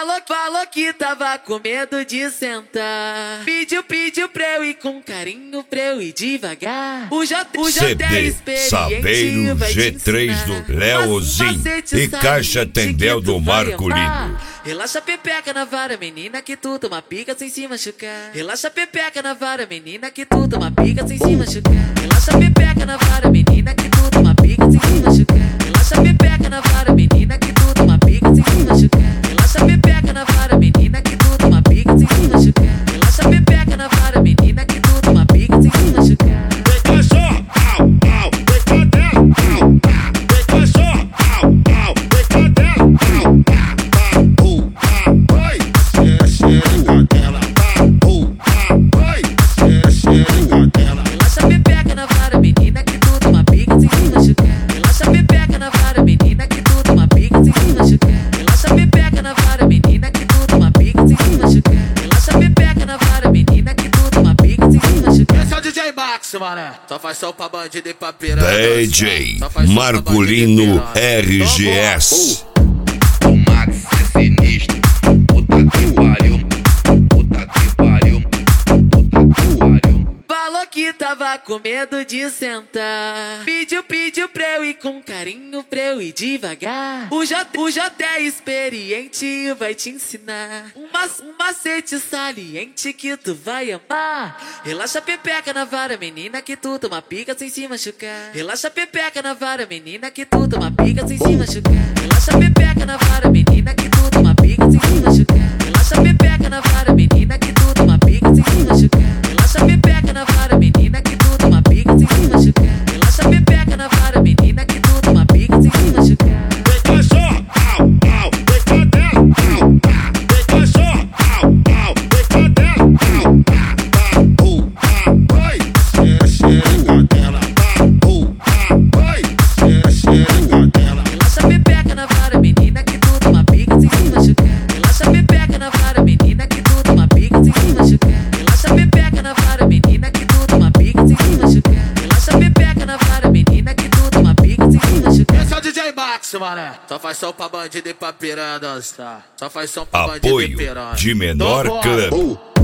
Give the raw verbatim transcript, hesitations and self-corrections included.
Falou, falou que tava com medo de sentar. Pediu, pediu pra eu ir com carinho, pra eu ir devagar. O J, o J é experiente, Saveiro vai G três do Leozinho e Caixa Tendel do Marcolino. Relaxa pepeca na vara, menina, que tu toma pica sem se machucar. Relaxa pepeca na vara, menina, que tu toma pica sem se machucar. Relaxa pepeca na vara, menina, que tu toma pica sem se machucar. Relaxa pepeca na vara, menina, que tu toma pica sem se machucar. Relaxa pepeca na vara, menina, que tu toma pica sem se machucar. Relaxa pepeca na vara, menina, que tu toma pica sem se machucar. Vem cachorro, au, au, vem cadela, au, au. Vem cachorro, au, au, vem cadela, au, au. Relaxa pepeca na vara, menina, que tu toma pica sem se machucar. Relaxa pepeca na vara, menina, que tu toma pica sem se machucar. Relaxa pepeca na vara, menina, que tu toma pica sem se machucar. Relaxa pepeca na vara, menina, que tu toma pica sem se machucar. Esse é o D J Max, mané. Só faz som pra bandido e pra piranha. D J Marcolino R G S. O Max é sinistro. Puta que pariu. Puta que pariu. Puta que pariu. Falou que tava com medo de sentar. Pediu, pediu pra eu ir com carinho, pra eu ir devagar. O J, o J é experiente, vai te ensinar um, mac, um macete saliente que tu vai amar. Relaxa pepeca na vara, menina, que tu toma pica sem se machucar. Relaxa pepeca na vara, menina, que tu toma pica sem se machucar. Relaxa pepeca na vara, menina, que tu toma pica sem se machucar. Relaxa pepeca na vara, menina, que tu toma pica sem se machucar. Relaxa pepeca na vara, menina, que tu toma pica sem se machucar. Relaxa pepeca na vara, menina, que tu toma pica sem se machucar. Vem cachorro, au, au, vem cadela, au, au. Vem cachorro, au, au, vem cadela, au, au. Oi, cheira, cheira, cadela, au, oi, cheira, cheira, cadela. Relaxa pepeca na vara, menina, que tu toma pica sem se machucar. Relaxa pepeca na vara, menina, que tu toma pica sem se machucar. Relaxa pepeca na vara, menina, que tu toma pica sem se machucar. Relaxa pepeca na vara, menina, que tu toma pica sem se machucar. Esse é o D J Max, mané. Só faz som pra bandido e pra piranha dançar. Só faz som pra bandido e Apoio piranha. de menor Então, clã. bora.